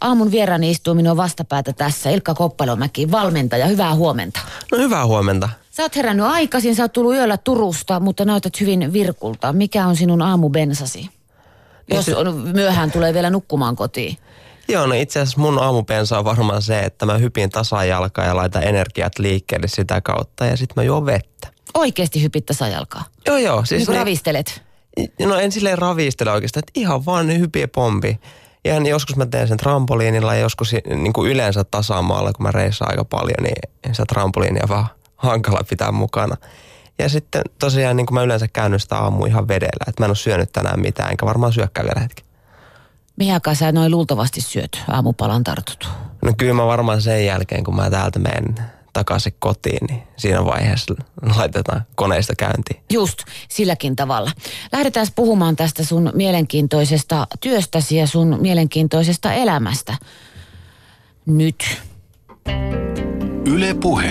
Aamun vieraani istuu minun vastapäätä tässä. Ilkka Koppalomäki, valmentaja. Hyvää huomenta. No hyvää huomenta. Sä oot herännyt aikaisin, sä oot tullut yöllä Turusta, mutta näytät hyvin virkulta. Mikä on sinun aamubensasi? Jos myöhään tulee vielä nukkumaan kotiin. Joo, no itse asiassa mun aamupensa on varmaan se, että mä hypin tasajalkaa ja laitan energiat liikkeelle sitä kautta ja sit mä juon vettä. Oikeesti hypit tasajalkaa? Joo. Siis niin ravistelet? No en silleen ravistele oikeastaan, että ihan vaan ne hypii pompi. Ja joskus mä teen sen trampoliinilla ja joskus niin kuin yleensä tasamaalla, kun mä reissaan aika paljon, niin sitä trampoliinia vaan hankala pitää mukana. Ja sitten tosiaan niin kuin mä yleensä käyn sitä aamuun ihan vedellä, että mä en ole syönyt tänään mitään, enkä varmaan syökkää vielä hetki. Mihin aikaan sä noin luultavasti syöt aamupalan tartut? No kyllä mä varmaan sen jälkeen, kun mä täältä menen takaisin kotiin, niin siinä vaiheessa laitetaan koneista käyntiin. Just, silläkin tavalla. Lähdetään puhumaan tästä sun mielenkiintoisesta työstäsi ja sun mielenkiintoisesta elämästä. Nyt. Yle Puhe.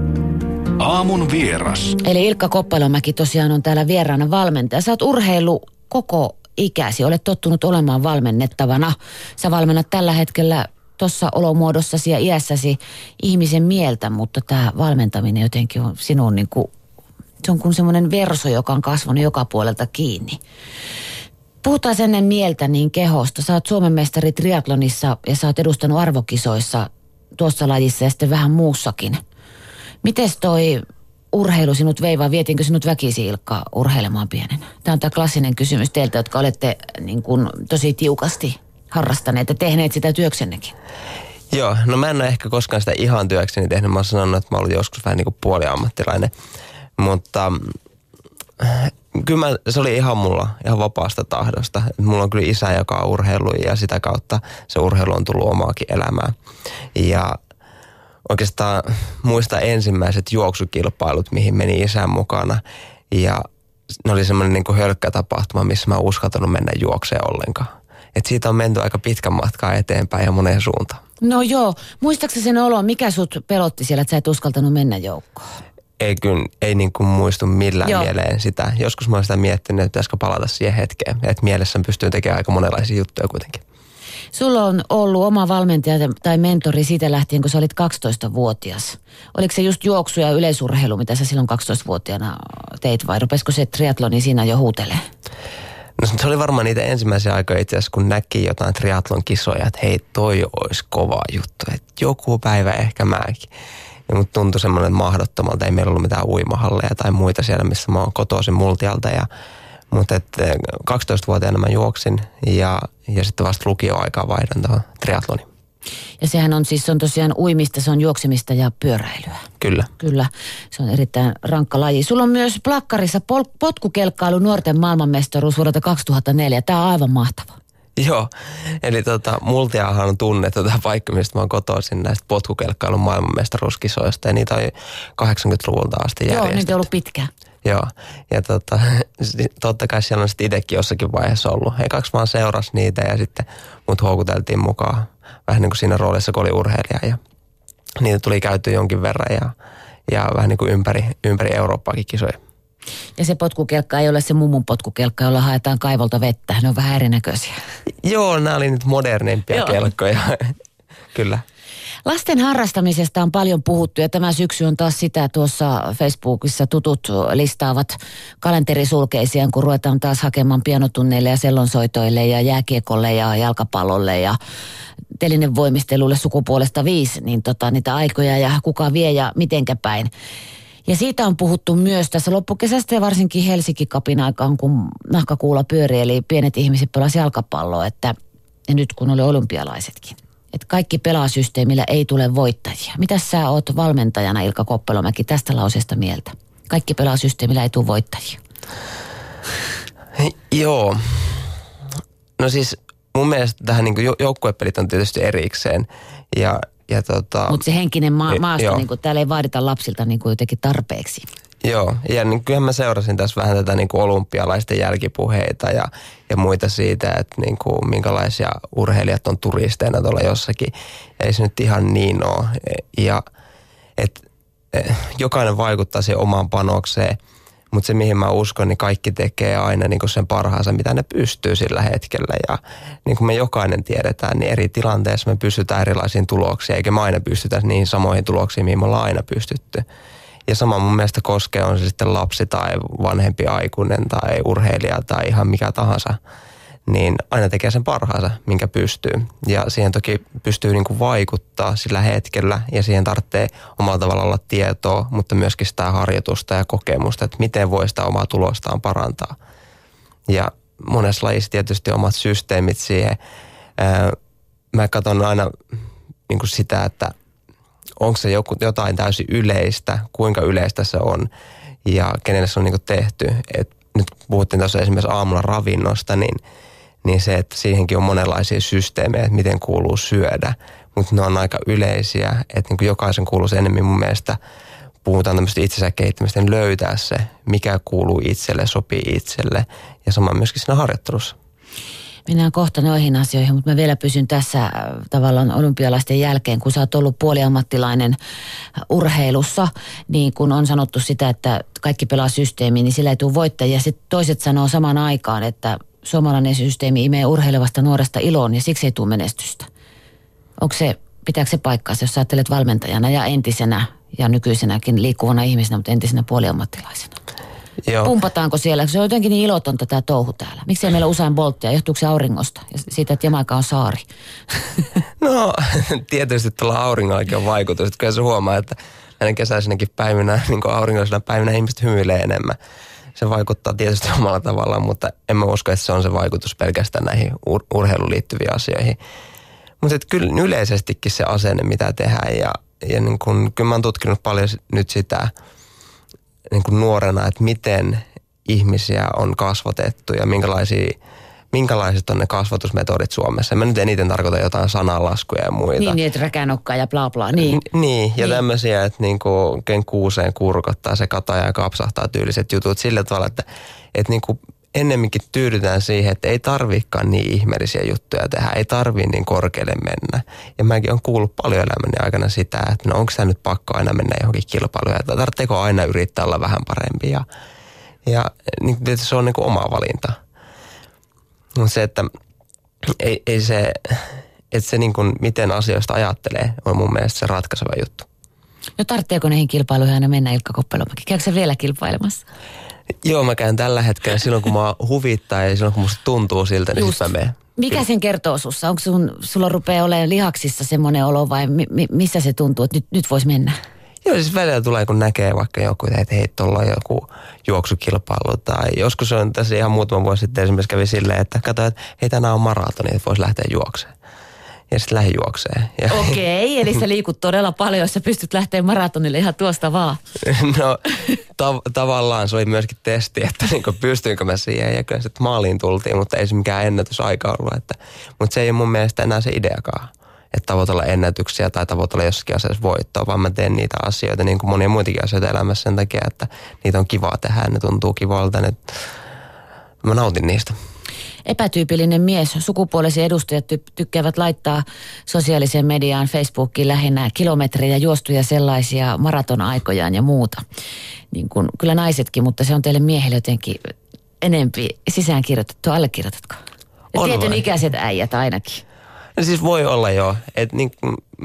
Aamun vieras. Eli Ilkka Koppalomäki tosiaan on täällä vieraana valmentaja. Sä oot urheilu koko ikäsi, olet tottunut olemaan valmennettavana. Sä valmennat tällä hetkellä tuossa olomuodossasi ja iässäsi ihmisen mieltä, mutta tämä valmentaminen jotenkin on sinun niin kuin, se on kuin semmoinen verso, joka on kasvanut joka puolelta kiinni. Puhutaan ennen mieltä niin kehosta. Sä oot Suomen mestari triathlonissa ja sä oot edustanut arvokisoissa tuossa lajissa ja sitten vähän muussakin. Mites toi urheilu sinut veivaa? Vietinkö sinut väkisin, Ilkka, urheilemaan pienenä? Tämä on tämä klassinen kysymys teiltä, jotka olette niin kuin tosi tiukasti harrastaneet ja tehneet sitä työksennekin. Joo, no mä en ole ehkä koskaan sitä ihan työkseni tehnyt. Mä oon sanonut, että mä oon ollut joskus vähän niin kuin puoliammattilainen. Mutta kyllä se oli ihan mulla, ihan vapaasta tahdosta. Mulla on kyllä isä, joka on urheilu ja sitä kautta se urheilu on tullut omaakin elämään. Ja oikeastaan muistan ensimmäiset juoksukilpailut, mihin meni isän mukana. Ja ne oli semmoinen niin kuin hölkkätapahtuma, missä mä en uskaltanut mennä juokseen ollenkaan. Että siitä on menty aika pitkän matkaa eteenpäin ja moneen suuntaan. No joo. Muistaaksä sen oloa, mikä sut pelotti siellä, että sä et uskaltanut mennä joukkoon? Ei niin kuin muistu millään mieleen sitä. Joskus mä oon sitä miettinyt, että pitäisikö palata siihen hetkeen. Että mielessä pystyy tekemään aika monenlaisia juttuja kuitenkin. Sulla on ollut oma valmentaja tai mentori siitä lähtien, kun sä olit 12-vuotias. Oliko se just juoksu ja yleisurheilu, mitä sä silloin 12-vuotiaana teit, vai rupesiko se triathloni siinä jo huutelee? No se oli varmaan niitä ensimmäisiä aikoja itse asiassa, kun näki jotain triathlon kisoja, että hei, toi olisi kova juttu, että joku päivä ehkä mäkin. Ja mut tuntui semmoinen mahdottomalta, ei meillä ollut mitään uimahalleja tai muita siellä, missä mä oon kotoisin Multialta. Mutta 12-vuotiaana mä juoksin ja sitten vasta lukioaikaa vaihdan tuohon triathlonin. Ja sehän on siis, se on tosiaan uimista, se on juoksemista ja pyöräilyä. Kyllä. Kyllä, se on erittäin rankka laji. Sulla on myös plakkarissa potkukelkkailu nuorten maailmanmestaruus vuodelta 2004. Tämä on aivan mahtava. Joo, eli Multiahan on tunnettu tämä paikka, mistä mä oon kotoisin näistä potkukelkkailun maailmanmestaruuskisoista. Ja niitä on 80-luvulta asti järjestetty. Joo, niitä on ollut pitkään. Joo, ja totta kai siellä on sitten itsekin jossakin vaiheessa ollut. Ekaksi vaan seurasi niitä ja sitten mut houkuteltiin mukaan vähän niin kuin siinä roolissa, kun oli urheilija. Ja niitä tuli käytyä jonkin verran ja vähän niin kuin ympäri Eurooppaakin kisoja. Ja se potkukelkka ei ole se mummun potkukelkka, jolla haetaan kaivolta vettä. Ne on vähän erinäköisiä. Joo, nämä oli nyt modernimpia kelkkoja. Kyllä. Lasten harrastamisesta on paljon puhuttu ja tämä syksy on taas sitä tuossa Facebookissa tutut listaavat kalenterisulkeisiaan, kun ruvetaan taas hakemaan pianotunneille ja sellonsoitoille ja jääkiekolle ja jalkapallolle ja telinevoimistelulle sukupuolesta 5, niin niitä aikoja ja kuka vie ja mitenkä päin. Ja siitä on puhuttu myös tässä loppukesästä ja varsinkin Helsinki-kapin aikaan, kun nahkakuula pyöri, eli pienet ihmiset pelasi jalkapalloa, että ja nyt kun oli olympialaisetkin. Että kaikki pelaasysteemillä ei tule voittajia. Mitä sä oot valmentajana, Ilkka Koppalomäki, tästä lauseesta mieltä? Kaikki pelaasysteemillä ei tule voittajia. Joo. No siis mun mielestä tähän niin joukkuepelit on tietysti erikseen. Mutta se henkinen maasto, niin täällä ei vaadita lapsilta niin jotenkin tarpeeksi. Joo, ja niin kyllähän mä seurasin tässä vähän tätä niin kuin olympialaisten jälkipuheita ja muita siitä, että niin kuin minkälaisia urheilijat on turisteina tuolla jossakin. Ei se nyt ihan niin ole. Ja jokainen vaikuttaa siihen omaan panokseen, Mutta se, mihin mä uskon, niin kaikki tekee aina niin kuin sen parhaansa, mitä ne pystyy sillä hetkellä. Ja niin kuin me jokainen tiedetään, niin eri tilanteissa me pystytään erilaisiin tuloksiin, eikä me aina pystytä niihin samoihin tuloksiin, mihin me ollaan aina pystytty. Ja sama mun mielestä koskee, on se sitten lapsi tai vanhempi aikuinen tai urheilija tai ihan mikä tahansa, niin aina tekee sen parhaansa, minkä pystyy. Ja siihen toki pystyy niin kuin vaikuttaa sillä hetkellä ja siihen tarvitsee omalla tavalla olla tietoa, mutta myöskin sitä harjoitusta ja kokemusta, että miten voi sitä omaa tulostaan parantaa. Ja monessa lajissa tietysti omat systeemit siihen. Mä katson aina niin kuin sitä, että onko se jotain täysin yleistä, kuinka yleistä se on ja kenelle se on niin kuin tehty. Et nyt puhuttiin tuossa esimerkiksi aamulla ravinnosta, niin se, että siihenkin on monenlaisia systeemejä, että miten kuuluu syödä. Mutta ne on aika yleisiä, että niin kuin jokaisen kuuluisi enemmän mun mielestä, puhutaan tämmöistä itsensä kehittämistä, niin löytää se, mikä kuuluu itselle, sopii itselle ja sama myöskin siinä harjoittelussa. Mennään kohta noihin asioihin, mutta mä vielä pysyn tässä tavallaan olympialaisten jälkeen, kun sä oot ollut puoliammattilainen urheilussa, niin kun on sanottu sitä, että kaikki pelaa systeemiin, niin sillä ei tule voittajia. Sitten toiset sanoo samaan aikaan, että suomalainen systeemi imee urheilevasta nuoresta iloon ja siksi ei tule menestystä. Pitääkö se paikkaansa, jos sä ajattelet valmentajana ja entisenä ja nykyisenäkin liikkuvana ihmisenä, mutta entisenä puoliammattilaisena? Joo. Pumpataanko siellä? Se on jotenkin niin ilotonta tämä touhu täällä. Miksi ei meillä usein Bolttia? Johtuuko se auringosta ja siitä, että Jamaika on saari? No tietysti tuolla auringollakin on vaikutus. Että kyllä se huomaa, että näiden kesäisenäkin päivinä, niin kuin aurinkollisena päivinä ihmiset hymyilee enemmän. Se vaikuttaa tietysti omalla tavallaan, mutta en mä usko, että se on se vaikutus pelkästään näihin urheiluun liittyviin asioihin. Mutta kyllä yleisestikin se asenne, mitä tehdään ja niin kun, kyllä mä oon tutkinut paljon nyt sitä niin kuin nuorena, että miten ihmisiä on kasvatettu ja minkälaiset on ne kasvatusmetodit Suomessa. Mä nyt eniten tarkoitan jotain sananlaskuja ja muita. Niin että räkänokkaa ja bla bla. Niin, ja tämmöisiä, että niinku ken kuuseen kurkottaa, se kataa ja kapsahtaa tyyliset jutut sillä tavalla, että niinku ennemminkin tyydytään siihen, että ei tarviikaan niin ihmeellisiä juttuja tehdä, ei tarvii niin korkealle mennä. Ja mäkin olen kuullut paljon elämäni aikana sitä, että no onko tämä nyt pakko aina mennä johonkin kilpailuun, ja tarvitseeko aina yrittää olla vähän parempi. Ja niin tietysti se on niin kuin oma valinta. Mutta se, että ei se, että se niin kuin miten asioista ajattelee, on mun mielestä se ratkaiseva juttu. No tarvitseeko näihin kilpailuihin aina mennä, Ilkka Koppelomäki? Käykö sä vielä kilpailemassa? Joo, mä käyn tällä hetkellä silloin, kun mä huvittaa ja silloin, kun musta tuntuu siltä, niin sitten mä menen. Mikä sen kertoo sussa? Onko sulla rupeaa olemaan lihaksissa semmoinen olo vai missä se tuntuu, että nyt voisi mennä? Joo, siis välillä tulee, kun näkee vaikka joku, että hei, tuolla on joku juoksukilpailu. Tai joskus on tässä ihan muutama vuosi sitten esimerkiksi kävi silleen, että katsoin, että hei, tänään on maratoni, että voisi lähteä juokseen. Ja sitten lähdin juokseen. Okei, eli sä liikut todella paljon, jos sä pystyt lähteä maratonille ihan tuosta vaan. No tavallaan se oli myöskin testi, että niinku pystyinkö mä siihen. Ja kyllä sitten maaliin tultiin, mutta ei se mikään ennätysaika ollut. Mutta se ei ole mun mielestä enää se ideakaan, että tavoitella ennätyksiä tai tavoitella jossakin asiassa voittoa, vaan mä teen niitä asioita niin kuin monia muitakin asioita elämässä sen takia, että niitä on kivaa tehdä, ne tuntuu kivalta, mä nautin niistä. Epätyypillinen mies, sukupuolesi edustajat tykkäävät laittaa sosiaaliseen mediaan, Facebookiin lähinnä kilometrejä, juostuja sellaisia, maratonaikojaan ja muuta. Niin kuin, kyllä naisetkin, mutta se on teille miehille jotenkin enempi sisäänkirjoitettu. Allekirjoitatko? Tietyn ikäiset äijät ainakin. No siis voi olla joo. Et niin,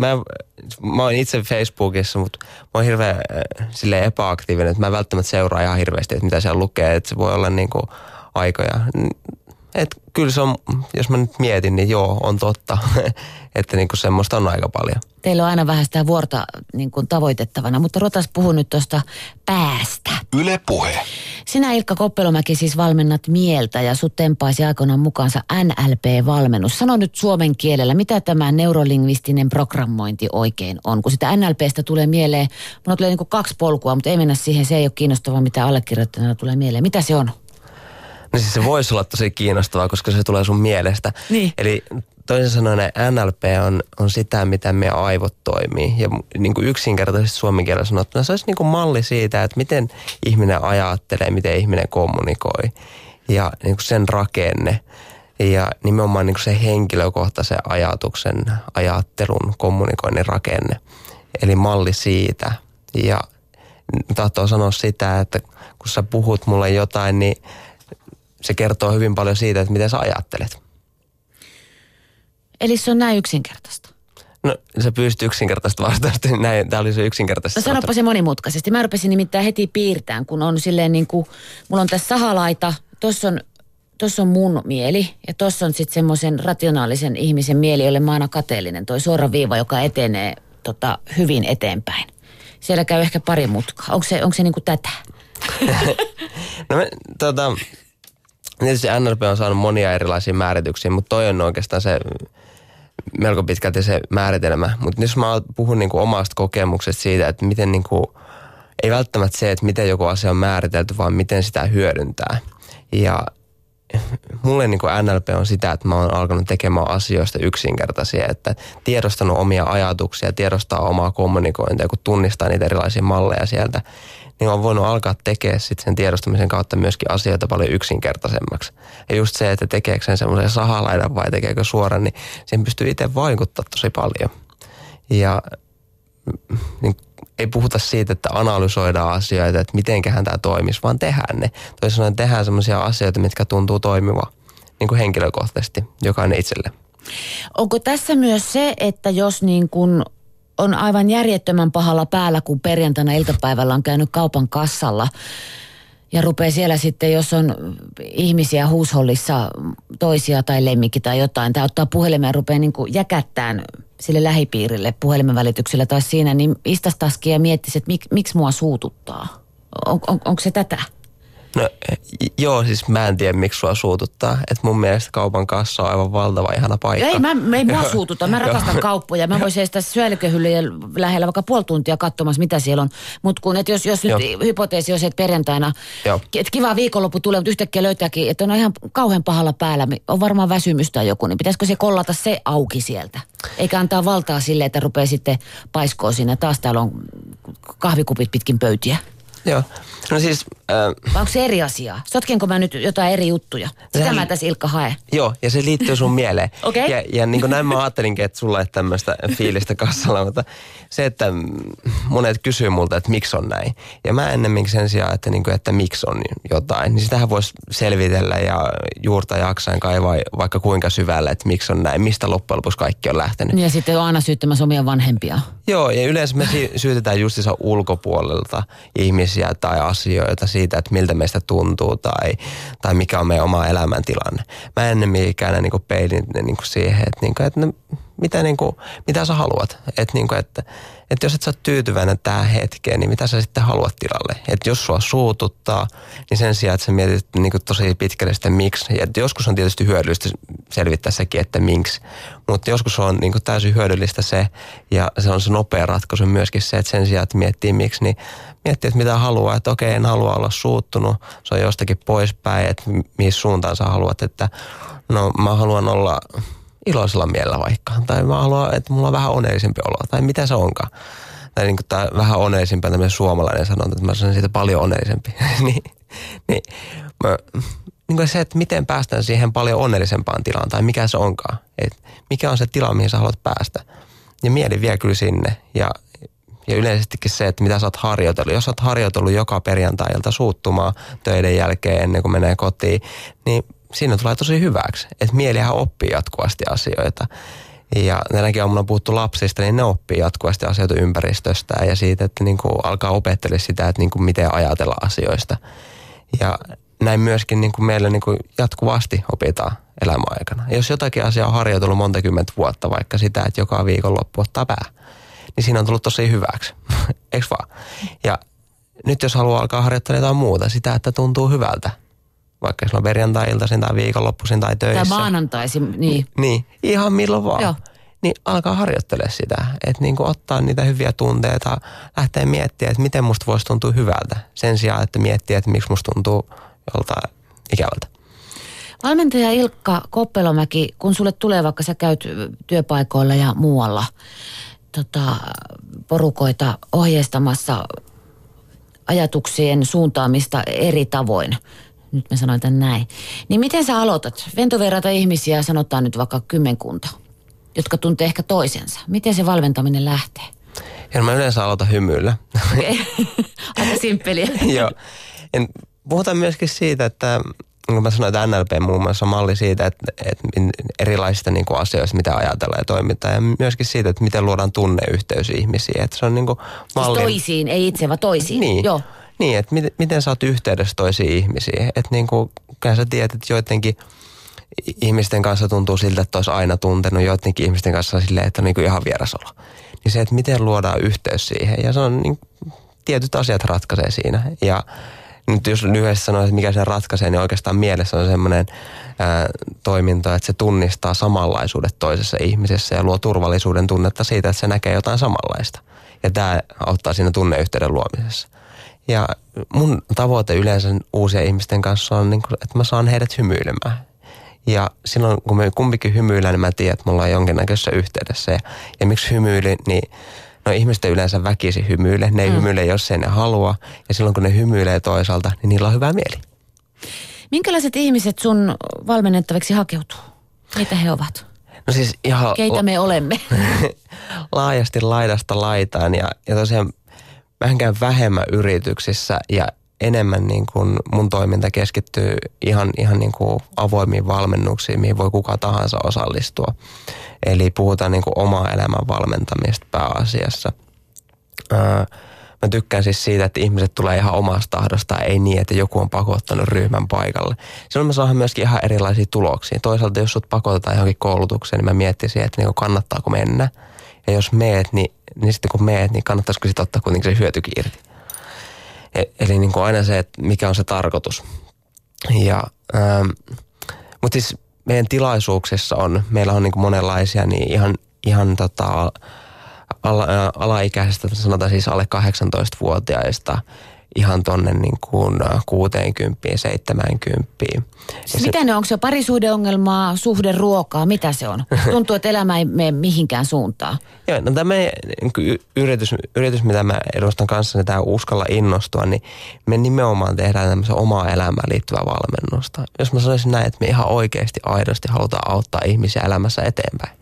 mä oon itse Facebookissa, mutta mä oon hirveän silleen epäaktiivinen, että mä välttämättä seuraa ihan hirveästi, että mitä siellä lukee. Että se voi olla niinku aikoja. Että kyllä se on, jos mä nyt mietin, niin joo, on totta, että niinku semmoista on aika paljon. Teillä on aina vähän sitä vuorta niin kuin tavoitettavana, mutta Rotas puhui nyt tuosta päästä. Yle Puhe. Sinä, Ilkka Koppelomäki, siis valmennat mieltä ja sut tempaisi aikoinaan mukaansa NLP-valmennus. Sano nyt suomen kielellä, mitä tämä neurolingvistinen programmointi oikein on? Kun sitä NLPstä tulee mieleen, mulla tulee niin kuin 2 polkua, mutta ei mennä siihen, se ei ole kiinnostavaa, mitä allekirjoittajana tulee mieleen. Mitä se on? No siis se voisi olla tosi kiinnostavaa, koska se tulee sun mielestä. Niin. Eli toisin sanoen NLP on sitä, miten meidän aivot toimii. Ja niin kuin yksinkertaisesti suomen kielellä sanottuna, se olisi niin kuin malli siitä, että miten ihminen ajattelee, miten ihminen kommunikoi. Ja niin kuin sen rakenne. Ja nimenomaan niin kuin se henkilökohtaisen ajatuksen, ajattelun, kommunikoinnin rakenne. Eli malli siitä. Ja tahtoo sanoa sitä, että kun sä puhut mulle jotain, niin se kertoo hyvin paljon siitä, että miten sä ajattelet. Eli se on näin yksinkertaista? No, sä pyysit yksinkertaista vastausta, niin tämä oli se yksinkertaista. No sanoppa se monimutkaisesti. Mä rupesin nimittäin heti piirtämään, kun on silleen niin kuin, mulla on tässä sahalaita, tossa on mun mieli ja tossa on sitten semmoisen rationaalisen ihmisen mieli, jolle mä aina kateellinen. Toi suora viiva, joka etenee hyvin eteenpäin. Siellä käy ehkä pari mutkaa. Onko se niin kuin tätä? No tietysti NLP on saanut monia erilaisia määrityksiä, mutta toi on oikeastaan se melko pitkälti se määritelmä. Mutta jos mä puhun niinku omasta kokemuksesta siitä, että miten niinku, ei välttämättä se, että miten joku asia on määritelty, vaan miten sitä hyödyntää. Ja mulle niinku NLP on sitä, että mä oon alkanut tekemään asioista yksinkertaisia, että tiedostanut omia ajatuksia, tiedostaa omaa kommunikointia, kun tunnistaa niitä erilaisia malleja sieltä, niin on voinut alkaa tekemään sitten sen tiedostamisen kautta myöskin asioita paljon yksinkertaisemmaksi. Ja just se, että tekeekö sen semmoisen sahalaidan vai tekeekö suoran, niin siihen pystyy itse vaikuttamaan tosi paljon. Ja niin ei puhuta siitä, että analysoidaan asioita, että mitenköhän tämä toimisi, vaan tehdään ne. Toisin sanoen tehdään semmoisia asioita, mitkä tuntuu toimiva niin kuin henkilökohtaisesti, jokainen itselle. Onko tässä myös se, että jos niin kuin on aivan järjettömän pahalla päällä, kun perjantaina iltapäivällä on käynyt kaupan kassalla ja rupeaa siellä sitten, jos on ihmisiä huushollissa, toisia tai lemmikki tai jotain, tai ottaa puhelimen ja rupeaa niin kuin jäkättään sille lähipiirille puhelimen välityksellä tai siinä, niin istastaski ja miettisi, että miksi mua suututtaa. Onko se tätä? No joo, siis mä en tiedä, miksi sua suututtaa. Että mun mielestä kaupan kassa on aivan valtava ihana paikka. Ei mua suututa. Mä rakastan kauppoja. Mä voisin seistä syölikköhyllyjen lähellä vaikka puoli tuntia katsomassa, mitä siellä on. Mutta jos nyt hypoteesi on se, että perjantaina, että kiva viikonloppu tulee, mutta yhtäkkiä löytääkin, että on ihan kauhean pahalla päällä. On varmaan väsymys tai joku, niin pitäisikö se kollata se auki sieltä? Eikä antaa valtaa sille, että rupeaa sitten paiskoon siinä. Taas täällä on kahvikupit pitkin pöytiä. Joo. No siis vai onko se eri asia? Sotkenko mä nyt jotain eri juttuja? Sitä mä tässä Ilkka hae. Joo, ja se liittyy sun mieleen. Okei. Ja niin kuin näin mä ajattelinkin, että sulla ei tämmöistä fiilistä kassalla, mutta se, että monet kysyy multa, että miksi on näin. Ja mä ennemminkin sen sijaan, että miksi on jotain, niin sitähän voisi selvitellä ja juurta jaksain kaivaa vaikka kuinka syvälle, että miksi on näin, mistä loppujen lopuksi kaikki on lähtenyt. Ja sitten on aina syyttämässä omia vanhempia. Joo, ja yleensä me syytetään justiinsa ulkopuolelta ihmisiä tai asioita siitä, että miltä meistä tuntuu tai mikä on meidän oma elämäntilanne. Mä ennemmin käännän niinku peilin niinku siihen, että mitä sä haluat. Että jos et sä oot tyytyväinen tähän hetkeen, niin mitä sä sitten haluat tilalle. Että jos sua suututtaa, niin sen sijaan, että sä mietit niinku tosi pitkälle sitä miksi. Ja joskus on tietysti hyödyllistä selvittää sekin, että miksi. Mutta joskus on niinku täysin hyödyllistä se, ja se on se nopea ratkaisu myöskin se, että sen sijaan, että miettii miksi, niin miettii, että mitä haluaa. Että okei, en halua olla suuttunut, se on jostakin poispäin, että mihin suuntaan sä haluat. Että no mä haluan olla iloisella mielellä vaikka. Tai mä haluan, että mulla on vähän onnellisempi olo. Tai mitä se onkaan. Tai niin kuin vähän onnellisempi on tämmöinen suomalainen sanonta, että mä sanon siitä paljon onnellisempi. niin se, että miten päästään siihen paljon onnellisempaan tilaan. Tai mikä se onkaan. Et mikä on se tila, mihin sä haluat päästä. Ja mieli vie kyllä sinne. Ja yleisestikin se, että mitä sä oot harjoitellut. Jos sä oot harjoitellut joka perjantai-ilta suuttumaan töiden jälkeen ennen kuin menee kotiin, niin siinä tulee tosi hyväksi. Että mielihän oppii jatkuvasti asioita. Ja tänäkin aamuna on puhuttu lapsista, niin ne oppii jatkuvasti asioita ympäristöstä ja siitä, että niin kuin alkaa opettelemaan sitä, että niin kuin miten ajatella asioista. Ja näin myöskin niin kuin meillä niin kuin jatkuvasti opitaan elämän aikana. Jos jotakin asiaa on harjoitellut monta kymmentä vuotta, vaikka sitä, että joka viikonloppu ottaa pää, niin siinä on tullut tosi hyväksi. Eikö vaan? Ja nyt jos haluaa alkaa harjoittelemaan jotain muuta, sitä, että tuntuu hyvältä, vaikka jos on perjantai-iltaisin tai viikonloppuisin tai töissä. Tai maanantaisin, niin. Niin, ihan milloin vaan. Joo. Niin alkaa harjoittelemaan sitä, että niin kuin ottaa niitä hyviä tunteita, lähtee miettimään, että miten musta voisi tuntua hyvältä. Sen sijaan, että miettii, että miksi musta tuntuu joltain ikävältä. Valmentaja Ilkka Koppelomäki, kun sulle tulee vaikka sä käyt työpaikoilla ja muualla porukoita ohjeistamassa ajatuksien suuntaamista eri tavoin, nyt mä sanoin tämän näin, niin miten sä aloitat? Ventoverrata ihmisiä, sanotaan nyt vaikka 10, jotka tuntee ehkä toisensa. Miten se valmentaminen lähtee? Ja mä yleensä aloitan hymyillä. Okei. Aika simppeliä. Joo. Puhutaan myöskin siitä, että kun mä sanoin, että NLP muun muassa on malli siitä, että erilaisista niin kuin asioista, mitä ajatellaan ja toimitaan. Ja myöskin siitä, että miten luodaan tunneyhteys ihmisiin. Että se on niin kuin malli. Siis toisiin, ei itse, vaan toisiin. Niin. Joo. Niin, että miten sä oot yhteydessä toisiin ihmisiin. Että niin kuin, kyllä sä tiedät, että joidenkin ihmisten kanssa tuntuu siltä, että olisi aina tuntenut. Joidenkin ihmisten kanssa silleen, että on niin kuin ihan vierasolo. Niin se, että miten luodaan yhteys siihen. Ja se on niin, tietyt asiat ratkaisee siinä. Ja nyt jos lyhyesti sanoo, että mikä se ratkaisee, niin oikeastaan mielessä on semmoinen toiminto, että se tunnistaa samanlaisuudet toisessa ihmisessä ja luo turvallisuuden tunnetta siitä, että se näkee jotain samanlaista. Ja tämä auttaa siinä tunneyhteyden luomisessa. Ja mun tavoite yleensä uusien ihmisten kanssa on, että mä saan heidät hymyilemään. Ja silloin, kun me kumpikin hymyillään, niin mä tiedän, että me ollaan jonkinnäköisessä yhteydessä. Ja miksi hymyilin, niin no ihmiset yleensä väkisin hymyile. Ne ei hymyile, jos ei ne halua. Ja silloin, kun ne hymyilee toisaalta, niin niillä on hyvä mieli. Minkälaiset ihmiset sun valmennettaviksi hakeutuu? Keitä he ovat? No siis ihan Keitä me olemme? Laajasti laidasta laitaan. Ja tosiaan vähänkään vähemmän yrityksissä ja enemmän niin kuin mun toiminta keskittyy ihan niin kuin avoimiin valmennuksiin, mihin voi kuka tahansa osallistua. Eli puhutaan niin kuin omaa elämän valmentamista pääasiassa. Mä tykkään siis siitä, että ihmiset tulee ihan omasta tahdostaan, ei niin, että joku on pakottanut ryhmän paikalle. Silloin me saadaan myöskin ihan erilaisia tuloksia. Toisaalta jos sut pakotetaan johonkin koulutukseen, niin mä miettisin, että niin kannattaako mennä. Ja jos meet, niin sitten kun meet, niin kannattaisiko sitten ottaa kuitenkin se hyötykin irti. Eli niin kuin aina se, että mikä on se tarkoitus. Mutta siis meidän tilaisuuksissa meillä on niin kuin monenlaisia, niin ihan alaikäisestä, sanotaan siis alle 18-vuotiaista, ihan tonne niin kuin 60, 70. Mitä ne on? Onko se parisuhdeongelmaa, suhderuokaa? Mitä se on? Tuntuu, että elämä ei mene mihinkään suuntaan. Joo, no tämä yritys, mitä mä edustan kanssa, tämä Uskalla innostua, niin me nimenomaan tehdään tämmöisen omaa elämään liittyvää valmennusta. Jos mä sanoisin näin, että me ihan oikeasti, aidosti halutaan auttaa ihmisiä elämässä eteenpäin.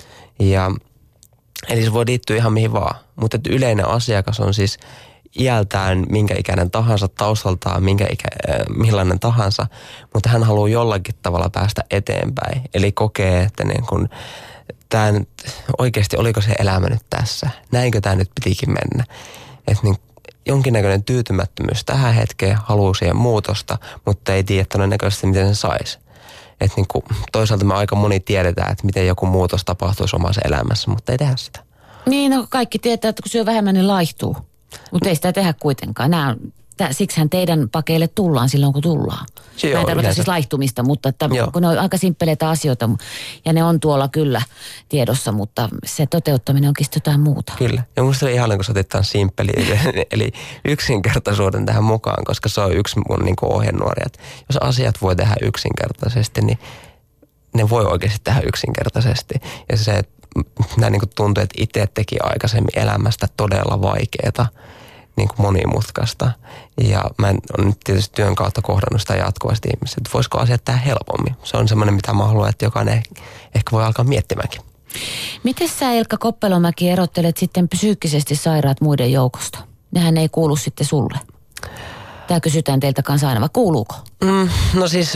Eli se voi liittyä ihan mihin vaan, mutta yleinen asiakas on siis iältään minkä ikäinen tahansa, taustaltaan millainen tahansa, mutta hän haluaa jollakin tavalla päästä eteenpäin. Eli kokee, että niin kun, tämä nyt, oikeasti oliko se elämä nyt tässä? Näinkö tämä nyt pitikin mennä? Että niin, jonkinnäköinen tyytymättömyys tähän hetkeen, haluaa siihen muutosta, mutta ei tiedä todennäköisesti, miten sen saisi. Että niin kun, toisaalta me aika moni tiedetään, että miten joku muutos tapahtuisi omassa elämässä, mutta ei tehdä sitä. Niin, no kaikki tietää, että kun syö vähemmän, niin laihtuu. Mutta ei sitä tehdä kuitenkaan. Siksihän teidän pakeille tullaan silloin, kun tullaan. Mä en tarkoita siis laihtumista, mutta että kun ne on aika simppeleitä asioita ja ne on tuolla kyllä tiedossa, mutta se toteuttaminen onkin jotain muuta. Kyllä. Ja musta oli ihana, kun sä otit tämän simppeliä, eli yksinkertaisuuden tähän mukaan, koska se on yksi mun niin kuin ohjenuoria. Jos asiat voi tehdä yksinkertaisesti, niin ne voi oikeasti tehdä yksinkertaisesti. Ja se, että näin niin kuin tuntuu, että itse teki aikaisemmin elämästä todella vaikeaa, niin kuin monimutkaista. Ja mä olen nyt tietysti työn kautta kohdannut sitä jatkuvasti ihmisiä, että voisiko asiat tehdä helpommin. Se on semmoinen, mitä mä haluan, että jokainen ehkä voi alkaa miettimäänkin. Miten sä, Ilkka Koppelomäki, erottelet sitten psyykkisesti sairaat muiden joukosta? Nehän ei kuulu sitten sulle. Tää kysytään teiltä kanssa aina, vai kuuluuko? No siis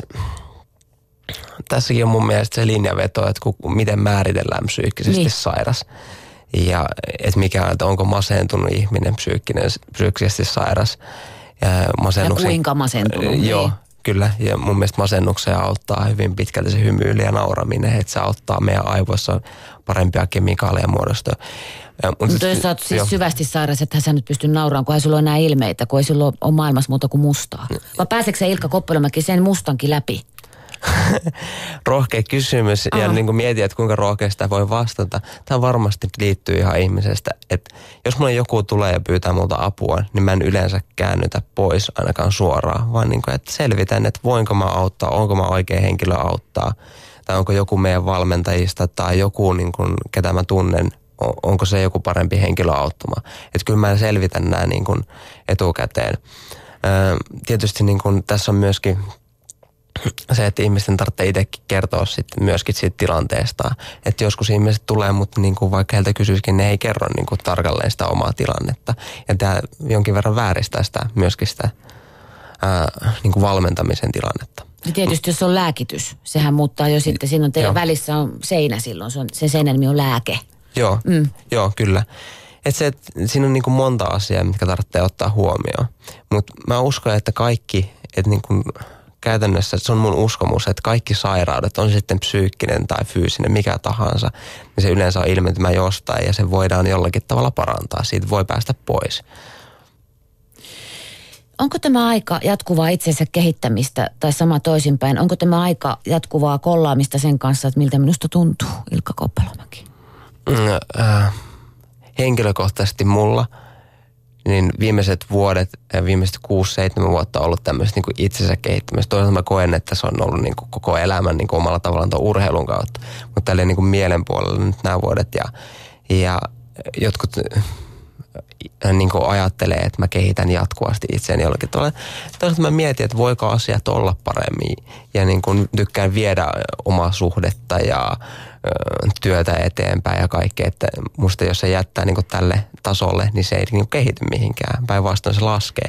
tässäkin on mun mielestä se linjaveto, että miten määritellään psyykkisesti sairas. Ja että onko masentunut ihminen psyykkisesti sairas. Ja kuinka masentunut? Joo, kyllä. Ja mun mielestä masennukseen auttaa hyvin pitkälti se hymyily ja nauraminen, että se auttaa meidän aivoissa parempia kemikaaleja muodostua. Mutta jos sä oot siis syvästi sairas, että sä nyt pysty nauraan, kun ei sulla ole enää ilmeitä, kun ei sulla ole maailmassa muuta kuin mustaa. Vai pääseekö sä, Ilkka Koppelomäki, sen mustankin läpi? Rohkea kysymys ja niin kuin mietin, että kuinka rohkea sitä voi vastata. Tämä varmasti liittyy ihan ihmisestä, että jos mulle joku tulee ja pyytää multa apua, niin mä en yleensä käännytä pois ainakaan suoraan, vaan niin kuin, että selvitän, että voinko mä auttaa, onko mä oikea henkilö auttaa, tai onko joku meidän valmentajista tai joku, niin kuin, ketä mä tunnen, onko se joku parempi henkilö auttamaan. Että kyllä mä selvitän nämä niin kuin etukäteen. Tietysti niin kuin, tässä on myöskin se, että ihmisten tarvitsee itsekin kertoa sitten myöskin siitä tilanteesta. Että joskus ihmiset tulee, mutta niin kuin vaikka heiltä kysyisikin, ne ei kerro niin kuin tarkalleen sitä omaa tilannetta. Ja tämä jonkin verran vääristää sitä, myöskin sitä niin kuin valmentamisen tilannetta. Ja tietysti jos on lääkitys, sehän muuttaa jo sitten, siinä on teidän välissä on seinä silloin, se seinän nimi on lääke. Joo, kyllä. Että siinä on niin kuin monta asiaa, mitkä tarvitsee ottaa huomioon. Mutta mä uskon, että kaikki, että niin kuin käytännössä se on mun uskomus, että kaikki sairaudet, on se sitten psyykkinen tai fyysinen, mikä tahansa, niin se yleensä on ilmentymä jostain ja se voidaan jollakin tavalla parantaa. Siitä voi päästä pois. Onko tämä aika jatkuvaa itsensä kehittämistä tai sama toisinpäin? Onko tämä aika jatkuvaa kollaamista sen kanssa, että miltä minusta tuntuu, Ilkka Koppelomäki? Henkilökohtaisesti mulla, niin viimeiset vuodet, viimeiset 6-7 vuotta on ollut tämmöistä niin itsensä kehittämistä. Toisaalta mä koen, että se on ollut niin kuin koko elämän niin kuin omalla tavallaan tuon urheilun kautta. Mutta tälleen niin kuin mielen puolella nyt nämä vuodet ja jotkut niin kuin ajattelee, että mä kehitän jatkuvasti itseäni jollakin tavalla. Toisaalta mä mietin, että voiko asiat olla paremmin ja niin kuin tykkään viedä omaa suhdetta ja työtä eteenpäin ja kaikkea, että musta jos se jättää niin kuin tälle tasolle, niin se ei niin kuin kehity mihinkään. Päinvastoin se laskee.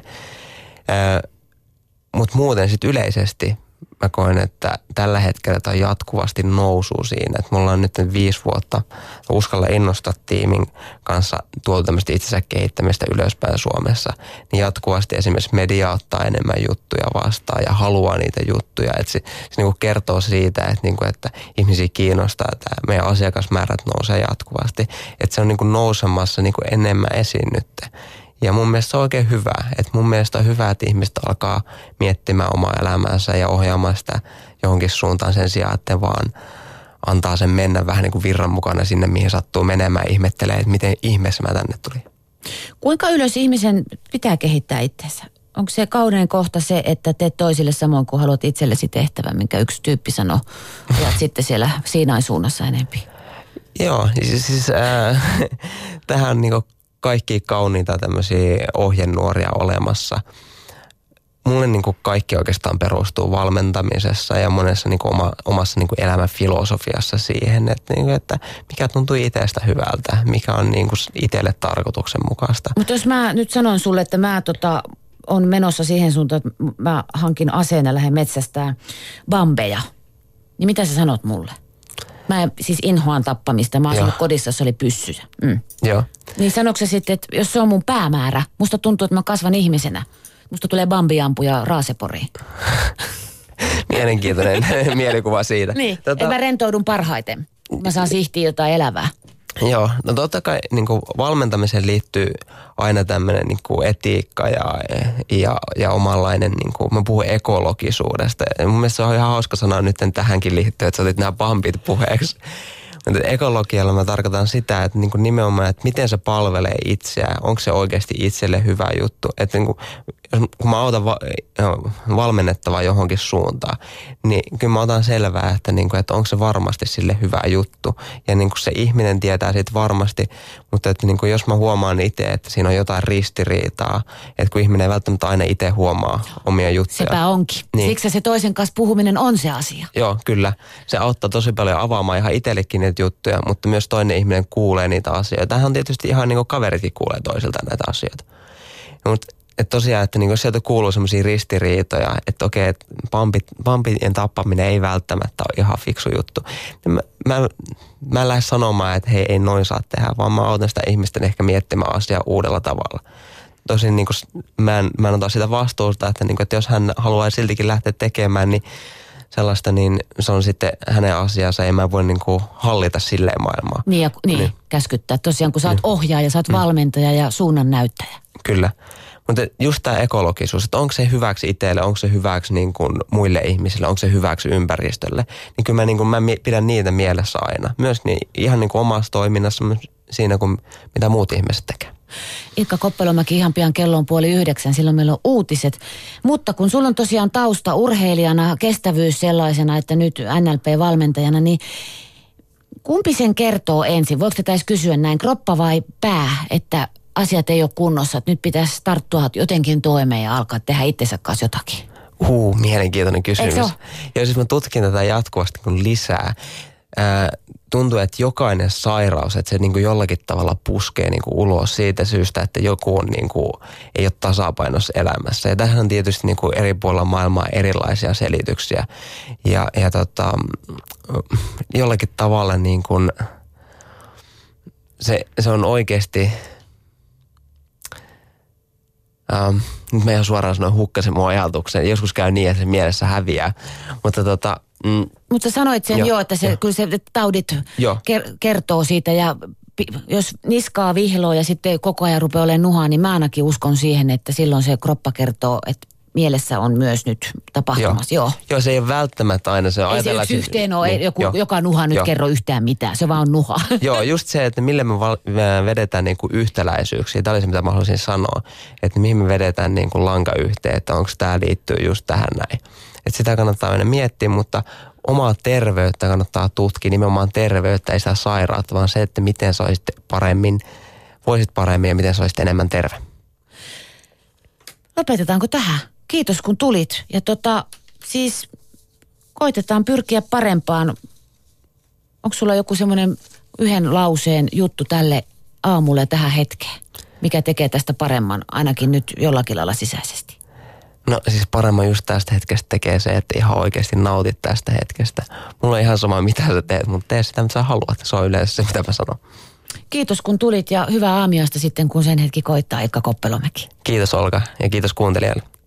Mutta muuten sitten yleisesti mä koen, että tällä hetkellä tämä on jatkuvasti nousu siinä, että mulla on nyt 5 vuotta uskalla innostaa tiimin kanssa tuolta tämmöistä itsensä kehittämistä ylöspäin Suomessa, niin jatkuvasti esimerkiksi media ottaa enemmän juttuja vastaan ja haluaa niitä juttuja, että se niin kuin kertoo siitä, että, niin kuin, että ihmisiä kiinnostaa, että meidän asiakasmäärät nousee jatkuvasti, että se on niin kuin nousemassa niin kuin enemmän esiin nyt. Ja mun mielestä se on oikein hyvä. Että mun mielestä on hyvä, että ihmiset alkaa miettimään omaa elämäänsä ja ohjaamaan sitä johonkin suuntaan sen sijaan, että vaan antaa sen mennä vähän niin kuin virran mukana sinne, mihin sattuu menemään ja ihmettelee, että miten ihmeessä mä tänne tulin. Kuinka ylös ihmisen pitää kehittää itseensä? Onko se kaunein kohta se, että teet toisille samoin kuin haluat itsellesi tehtävän, minkä yksi tyyppi sanoo, ja sitten siellä Siinain-suunnassa enempi? Joo, siis tähän on niinku kaikki kauniita tämmöisiä ohjenuoria olemassa. Mulle niin kuin kaikki oikeastaan perustuu valmentamisessa ja monessa niin kuin omassa niin kuin elämän filosofiassa siihen, että, niin kuin, että mikä tuntuu itsestä hyvältä, mikä on niin kuin itselle tarkoituksenmukaista. Mutta jos mä nyt sanon sulle, että mä on menossa siihen suuntaan, että mä hankin aseen ja lähden metsästään bambeja, niin mitä sä sanot mulle? Mä siis inhoan tappamista. Mä oon asunut kodissa, jossa oli pyssyjä. Joo. Niin sanoiko se sitten, että jos se on mun päämäärä, musta tuntuu, että mä kasvan ihmisenä. Musta tulee bambiampuja Raaseporiin. Mielenkiintoinen mielikuva siitä. Niin, että mä rentoudun parhaiten. Mä saan sihtiä jotain elävää. Joo, no totta kai niin kuin valmentamiseen liittyy aina tämmöinen niin kuin etiikka ja omanlainen, niin kuin, mä puhun ekologisuudesta. Ja mun mielestä se on ihan hauska sanoa nyt tähänkin liittyen, että sä otit nämä pampit puheeksi. Mutta ekologialla mä tarkoitan sitä, että niin kuin nimenomaan, että miten se palvelee itseään, onko se oikeasti itselle hyvä juttu. Että niin kuin, kun mä autan valmennettavaa johonkin suuntaan, niin kyllä mä otan selvää, että, niin kuin, että onko se varmasti sille hyvä juttu. Ja niin kuin se ihminen tietää siitä varmasti, mutta että niin kuin jos mä huomaan itse, että siinä on jotain ristiriitaa, että kun ihminen ei välttämättä aina itse huomaa omia juttuja. Sepä onkin. Niin. Siksi se toisen kanssa puhuminen on se asia. Joo, kyllä. Se auttaa tosi paljon avaamaan ihan itsellekin niitä juttuja, mutta myös toinen ihminen kuulee niitä asioita. Tämähän on tietysti ihan niin kuin kaveritkin kuulee toisilta näitä asioita. Mutta että tosiaan, että niin sieltä kuuluu semmoisia ristiriitoja, että okei, että pampien tappaminen ei välttämättä ole ihan fiksu juttu. Mä en lähde sanomaan, että hei, ei noin saa tehdä, vaan mä autan sitä ihmisten ehkä miettimään asiaa uudella tavalla. Tosin niin kuin, mä en ota sitä vastuusta, että, niin kuin, että jos hän haluaa siltikin lähteä tekemään, niin sellaista, niin se on sitten hänen asiansa, ei mä voi niin kuin hallita silleen maailmaa. Niin, käskyttää. Tosiaan, kun sä oot ohjaaja, sä oot valmentaja ja suunnan näyttäjä. Kyllä. Mutta just tämä ekologisuus, että onko se hyväksi itselle, onko se hyväksi niin kuin muille ihmisille, onko se hyväksi ympäristölle, niin kyllä mä pidän niitä mielessä aina. Myös ihan niin kuin omassa toiminnassa, siinä kuin mitä muut ihmiset tekee. Ilkka Koppelomäki, ihan pian kello on 8:30, silloin meillä on uutiset. Mutta kun sulla on tosiaan tausta urheilijana, kestävyys sellaisena, että nyt NLP-valmentajana, niin kumpi sen kertoo ensin? Voiko tätä edes kysyä näin, kroppa vai pää, että asiat ei ole kunnossa, että nyt pitäisi tarttua jotenkin toimeen ja alkaa tehdä itsensä kanssa jotakin? Mielenkiintoinen kysymys. Ja siis mä tutkin tätä jatkuvasti kun lisää. Tuntuu, että jokainen sairaus, että se niin kuin jollakin tavalla puskee niin kuin ulos siitä syystä, että joku on niin kuin, ei ole tasapainossa elämässä. Ja tähän on tietysti niin kuin eri puolilla maailmaa erilaisia selityksiä. Ja jollakin tavalla niin kuin, se on oikeasti... nyt mä ihan suoraan sanoin hukkasin mun ajatuksen. Joskus käy niin, että se mielessä häviää. Mutta Mutta sä sanoit sen että kyllä se taudit kertoo siitä ja jos niskaa vihloo ja sitten koko ajan rupeaa olemaan nuhaa, niin mä ainakin uskon siihen, että silloin se kroppa kertoo, että mielessä on myös nyt tapahtumassa. Joo, se ei ole välttämättä aina se. Ei se yksi yhteen ole, joka nuha nyt kerro yhtään mitään, se vaan on nuha. Joo, just se, että millä me vedetään niin kuin yhtäläisyyksiä. Tämä oli se, mitä mä haluaisin sanoa, että mihin me vedetään niin kuin lanka yhteen, että onko tämä liittyy just tähän näin. Että sitä kannattaa mennä miettiä, mutta omaa terveyttä kannattaa tutkia, nimenomaan terveyttä, ei sitä sairautta, vaan se, että miten sä voisit paremmin ja miten sä olisit enemmän terve. Lopetetaanko tähän? Kiitos kun tulit. Ja siis koitetaan pyrkiä parempaan. Onko sulla joku semmoinen yhden lauseen juttu tälle aamulle tähän hetkeen? Mikä tekee tästä paremman, ainakin nyt jollakin lailla sisäisesti? No siis paremman just tästä hetkestä tekee se, että ihan oikeasti nautit tästä hetkestä. Mulla on ihan sama mitä sä teet, mutta tee sitä mitä sä haluat. Se on yleensä se mitä mä sanon. Kiitos kun tulit ja hyvää aamiaista sitten kun sen hetki koittaa, Ilkka Koppelomäki. Kiitos Olga ja kiitos kuuntelijalle.